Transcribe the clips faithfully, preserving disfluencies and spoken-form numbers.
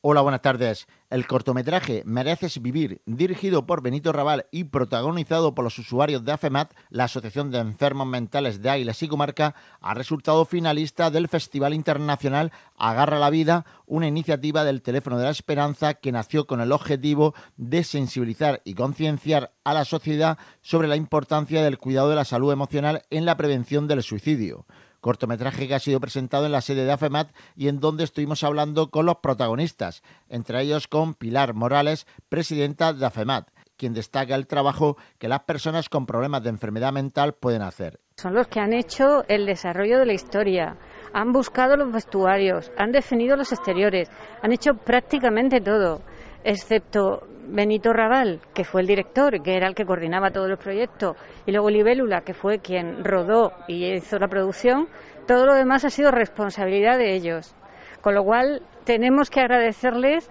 Hola, buenas tardes. El cortometraje Mereces Vivir, dirigido por Benito Rabal y protagonizado por los usuarios de AFEMAT, la Asociación de Enfermos Mentales de Águilas y Comarca, ha resultado finalista del Festival Internacional Agarra la Vida, una iniciativa del Teléfono de la Esperanza que nació con el objetivo de sensibilizar y concienciar a la sociedad sobre la importancia del cuidado de la salud emocional en la prevención del suicidio. Cortometraje que ha sido presentado en la sede de AFEMAT y en donde estuvimos hablando con los protagonistas, entre ellos con Pilar Morales, presidenta de AFEMAT, quien destaca el trabajo que las personas con problemas de enfermedad mental pueden hacer. Son los que han hecho el desarrollo de la historia, han buscado los vestuarios, han definido los exteriores, han hecho prácticamente todo, excepto Benito Rabal, que fue el director, que era el que coordinaba todos los proyectos, y luego Libélula, que fue quien rodó y hizo la producción. Todo lo demás ha sido responsabilidad de ellos, con lo cual tenemos que agradecerles,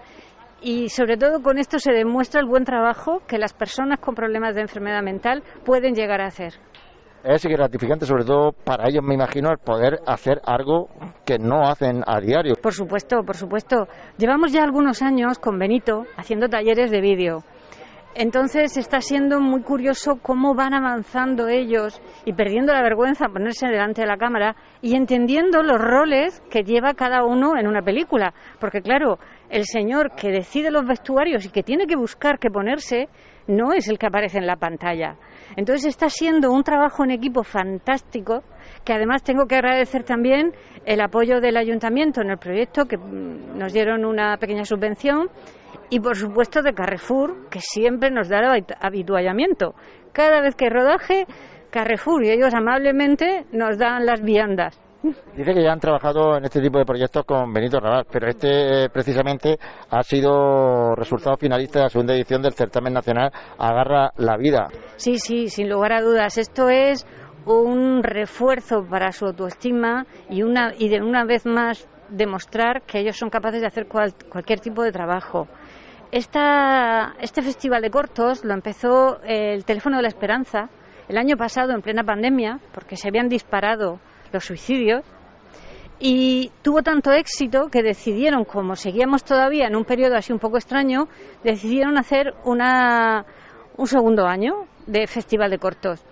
y sobre todo con esto se demuestra el buen trabajo que las personas con problemas de enfermedad mental pueden llegar a hacer. Es gratificante, sobre todo para ellos, me imagino, el poder hacer algo que no hacen a diario. Por supuesto, por supuesto. Llevamos ya algunos años con Benito haciendo talleres de vídeo. Entonces está siendo muy curioso cómo van avanzando ellos y perdiendo la vergüenza a ponerse delante de la cámara y entendiendo los roles que lleva cada uno en una película. Porque claro, el señor que decide los vestuarios y que tiene que buscar qué ponerse no es el que aparece en la pantalla. Entonces está siendo un trabajo en equipo fantástico, que además tengo que agradecer también el apoyo del ayuntamiento en el proyecto, que nos dieron una pequeña subvención, y por supuesto de Carrefour, que siempre nos da el habituallamiento. Cada vez que hay rodaje, Carrefour y ellos amablemente nos dan las viandas. Dice que ya han trabajado en este tipo de proyectos con Benito Rabal, pero este precisamente ha sido resultado finalista de la segunda edición del certamen nacional Agarra la Vida. Sí, sí, sin lugar a dudas. Esto es un refuerzo para su autoestima y, una, y de una vez más demostrar que ellos son capaces de hacer cual, cualquier tipo de trabajo. Esta, este festival de cortos lo empezó el Teléfono de la Esperanza el año pasado en plena pandemia, porque se habían disparado los suicidios, y tuvo tanto éxito que decidieron, como seguíamos todavía en un periodo así un poco extraño, decidieron hacer una, un segundo año de festival de cortos.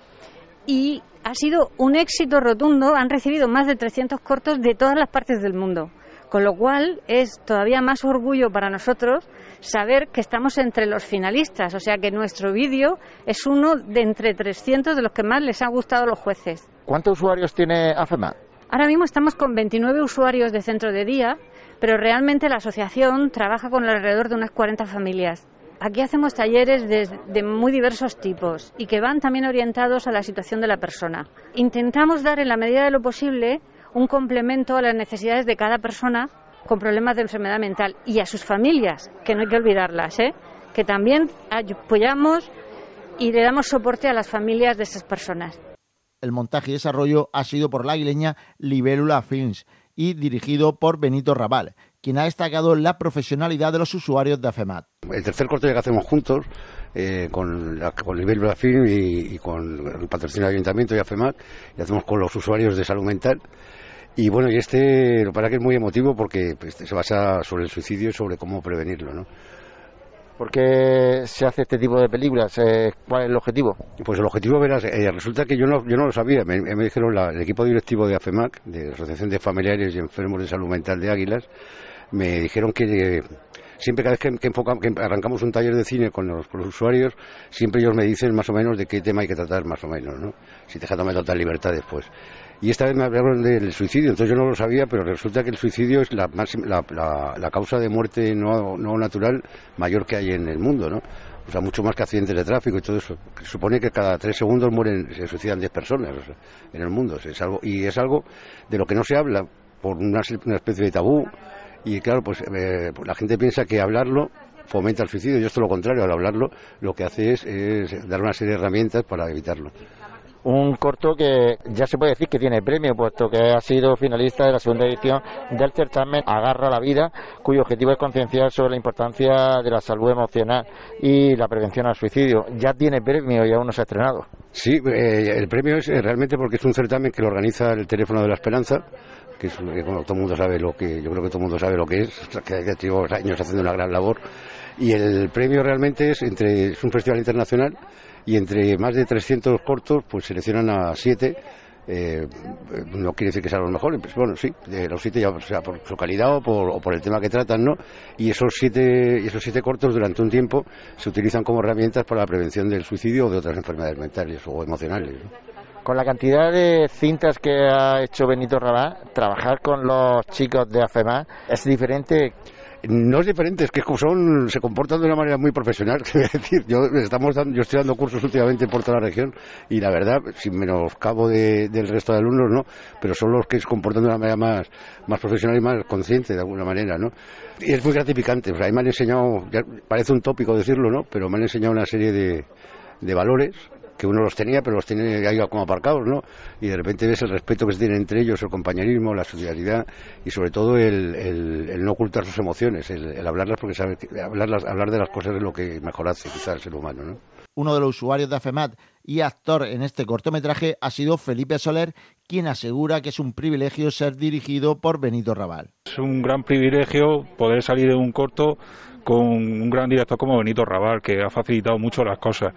Y ha sido un éxito rotundo, han recibido más de trescientos cortos de todas las partes del mundo, con lo cual es todavía más orgullo para nosotros saber que estamos entre los finalistas, o sea que nuestro vídeo es uno de entre trescientos de los que más les han gustado a los jueces. ¿Cuántos usuarios tiene AFEMAT? Ahora mismo estamos con veintinueve usuarios de centro de día, pero realmente la asociación trabaja con alrededor de unas cuarenta familias. Aquí hacemos talleres de, de muy diversos tipos y que van también orientados a la situación de la persona. Intentamos dar en la medida de lo posible un complemento a las necesidades de cada persona con problemas de enfermedad mental y a sus familias, que no hay que olvidarlas, ¿eh? Que también apoyamos y le damos soporte a las familias de esas personas. El montaje y desarrollo ha sido por la aguileña Libélula Films y dirigido por Benito Rabal, quien ha destacado la profesionalidad de los usuarios de AFEMAT. El tercer corto que hacemos juntos, eh, con, la, con Libélula Films y, y con el patrocinio del Ayuntamiento y AFEMAT, y hacemos con los usuarios de salud mental. Y bueno, y este, lo para que es muy emotivo porque pues, se basa sobre el suicidio y sobre cómo prevenirlo, ¿no? ¿Por qué se hace este tipo de películas? ¿Cuál es el objetivo? Pues el objetivo, verás, eh, resulta que yo no, yo no lo sabía. Me, me dijeron la, el equipo directivo de AFEMAC, de la Asociación de Familiares y Enfermos de Salud Mental de Águilas, me dijeron que eh, siempre cada vez que, que, enfocamos, que arrancamos un taller de cine con los, con los usuarios, siempre ellos me dicen más o menos de qué tema hay que tratar, más o menos, ¿no? Si te dejan total libertad después. Y esta vez me hablaron del suicidio, entonces yo no lo sabía, pero resulta que el suicidio es la, la, la, la causa de muerte no, no natural mayor que hay en el mundo, ¿no? O sea, mucho más que accidentes de tráfico y todo eso. Se supone que cada tres segundos mueren, se suicidan diez personas, o sea, en el mundo. Es algo, y es algo de lo que no se habla por una, una especie de tabú. Y claro, pues, eh, pues la gente piensa que hablarlo fomenta el suicidio. Yo esto lo contrario, al hablarlo lo que hace es, es dar una serie de herramientas para evitarlo. Un corto que ya se puede decir que tiene premio, puesto que ha sido finalista de la segunda edición del certamen Agarra la Vida, cuyo objetivo es concienciar sobre la importancia de la salud emocional y la prevención al suicidio. Ya tiene premio y aún no se ha estrenado. Sí, eh, el premio es eh, realmente porque es un certamen que lo organiza el Teléfono de la Esperanza, que es, bueno, todo el mundo sabe lo que, yo creo que todo el mundo sabe lo que es, que llevo años haciendo una gran labor. Y el premio realmente es entre es un festival internacional y entre más de trescientos cortos pues seleccionan a siete. Eh, no quiere decir que sean los mejores, pues bueno, sí, de los siete, ya sea por su calidad o por, o por el tema que tratan, ¿no? Y esos siete, esos siete cortos durante un tiempo se utilizan como herramientas para la prevención del suicidio o de otras enfermedades mentales o emocionales, ¿no? Con la cantidad de cintas que ha hecho Benito Rabal, trabajar con los chicos de AFEMAT es diferente. No es diferente, es que son, se comportan de una manera muy profesional. Es decir, yo, estamos dando, yo estoy dando cursos últimamente por toda la región y la verdad, sin menoscabo de, del resto de alumnos, no, pero son los que se comportan de una manera más, más profesional y más consciente de alguna manera, ¿no? Y es muy gratificante. O sea, ahí me han enseñado, ya parece un tópico decirlo, ¿no? Pero me han enseñado una serie de, de valores que uno los tenía, pero los tiene ahí como aparcados, ¿no? Y de repente ves el respeto que se tiene entre ellos, el compañerismo, la solidaridad y sobre todo el, el, el no ocultar sus emociones, el, el hablarlas, porque sabe, hablarlas, hablar de las cosas es lo que mejor hace quizás el ser humano, ¿no? Uno de los usuarios de AFEMAT y actor en este cortometraje ha sido Felipe Soler, quien asegura que es un privilegio ser dirigido por Benito Rabal. Es un gran privilegio poder salir de un corto con un gran director como Benito Rabal, que ha facilitado mucho las cosas.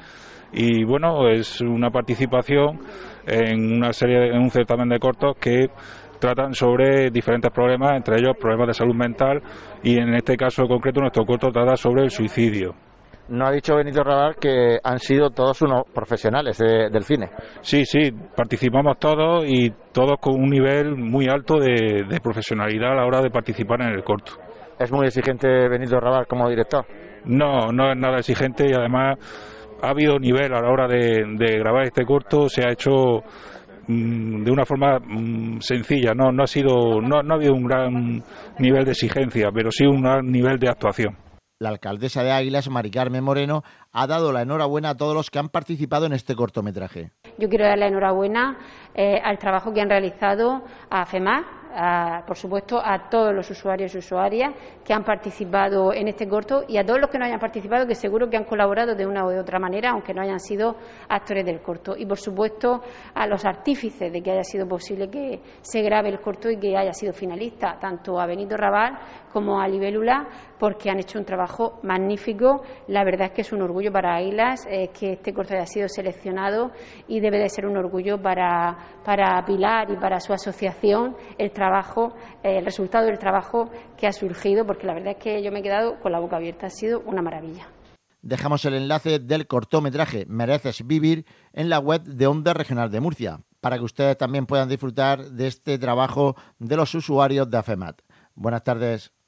Y bueno, es una participación en una serie, en un certamen de cortos que tratan sobre diferentes problemas, entre ellos problemas de salud mental, y en este caso concreto nuestro corto trata sobre el suicidio. No ha dicho Benito Rabal que han sido todos unos profesionales de, del cine. Sí, sí, participamos todos y todos con un nivel muy alto de, de profesionalidad a la hora de participar en el corto. ¿Es muy exigente Benito Rabal como director? No, no es nada exigente y además ha habido nivel a la hora de, de grabar este corto, se ha hecho mmm, de una forma mmm, sencilla, no, no ha sido, no, no ha habido un gran nivel de exigencia, pero sí un gran nivel de actuación. La alcaldesa de Águilas, Mari Carmen Moreno, ha dado la enhorabuena a todos los que han participado en este cortometraje. Yo quiero dar la enhorabuena eh, al trabajo que han realizado a AFEMAT, a, por supuesto a todos los usuarios y usuarias que han participado en este corto y a todos los que no hayan participado, que seguro que han colaborado de una u de otra manera, aunque no hayan sido actores del corto. Y por supuesto a los artífices de que haya sido posible que se grabe el corto y que haya sido finalista, tanto a Benito Rabal como a Libélula, porque han hecho un trabajo magnífico. La verdad es que es un orgullo para Águilas eh, que este corto haya sido seleccionado y debe de ser un orgullo para, para Pilar y para su asociación el trabajo, eh, el resultado del trabajo que ha surgido, porque la verdad es que yo me he quedado con la boca abierta, ha sido una maravilla. Dejamos el enlace del cortometraje Mereces Vivir en la web de Onda Regional de Murcia, para que ustedes también puedan disfrutar de este trabajo de los usuarios de AFEMAT. Buenas tardes.